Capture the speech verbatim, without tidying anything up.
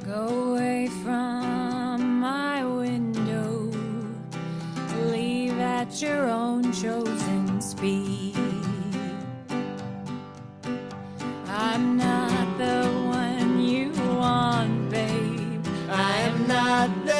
away from my window. Leave at your own chosen speed. I'm not the one you want, babe. I am not the